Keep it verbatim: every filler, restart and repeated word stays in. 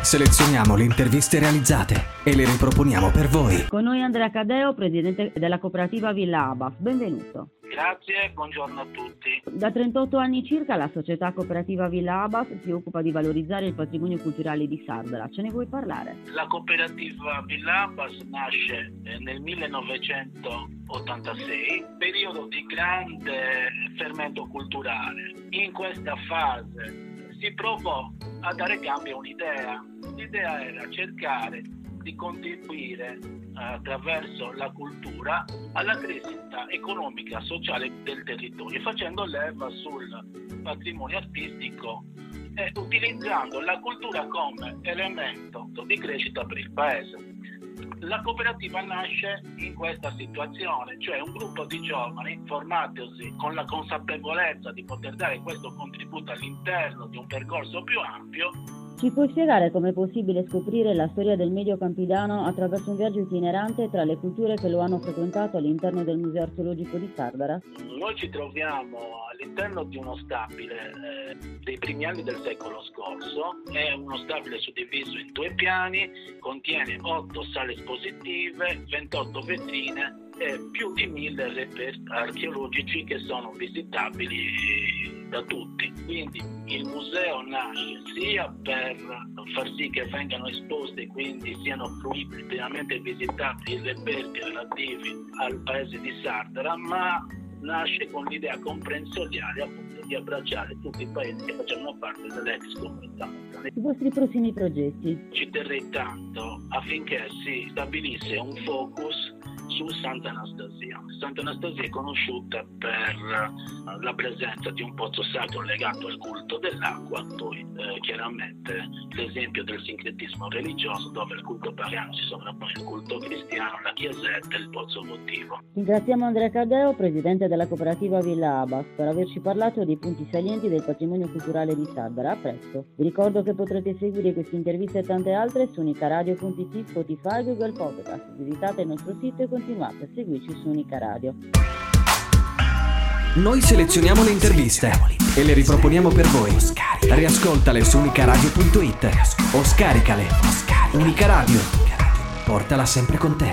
Selezioniamo le interviste realizzate e le riproponiamo per voi. Con noi Andrea Cadeo, presidente della cooperativa Villa Abas. Benvenuto. Grazie, buongiorno a tutti. Da trentotto anni circa la società cooperativa Villa Abas si occupa di valorizzare il patrimonio culturale di Sardara. Ce ne vuoi parlare? La cooperativa Villa Abas nasce nel millenovecentottantasei, periodo di grande fermento culturale. In questa fase si provò a dare cambio a un'idea. L'idea era cercare di contribuire attraverso la cultura alla crescita economica, sociale del territorio, facendo leva sul patrimonio artistico e utilizzando la cultura come elemento di crescita per il paese. La cooperativa nasce in questa situazione, cioè un gruppo di giovani formatosi con la consapevolezza di poter dare questo contributo all'interno di un percorso più ampio. Ci puoi spiegare come è possibile scoprire la storia del Medio Campidano attraverso un viaggio itinerante tra le culture che lo hanno frequentato all'interno del Museo Archeologico di Sardara? Noi ci troviamo all'interno di uno stabile eh, dei primi anni del secolo scorso. È uno stabile suddiviso in due piani, contiene otto sale espositive, ventotto vetrine e più di mille reperti archeologici che sono visitabili da tutti. Quindi il museo nasce sia per far sì che vengano esposti e quindi siano fruibili, pienamente visitabili i reperti relativi al paese di Sardara, ma nasce con l'idea comprensoriale appunto di abbracciare tutti i paesi che facevano parte dell'ex comunità montana. I vostri prossimi progetti? Ci terrei tanto affinché si stabilisse un focus su Sant'Anastasia. Sant'Anastasia è conosciuta per la presenza di un pozzo sacro legato al culto dell'acqua, poi eh, chiaramente l'esempio del sincretismo religioso dove il culto pagano si sovrappone al culto cristiano, la chiesetta e il pozzo votivo. Ringraziamo Andrea Cadeo, presidente della cooperativa Villa Abas, per averci parlato dei punti salienti del patrimonio culturale di Sardara. A presto. Vi ricordo che potrete seguire queste interviste e tante altre su unicaradio punto it, Spotify, Google Podcast. Visitate il nostro sito e continuate a seguirci su Unica Radio. Noi selezioniamo le interviste e le riproponiamo per voi. Riascoltale su unicaradio punto it o scaricale. Unica Radio. Portala sempre con te.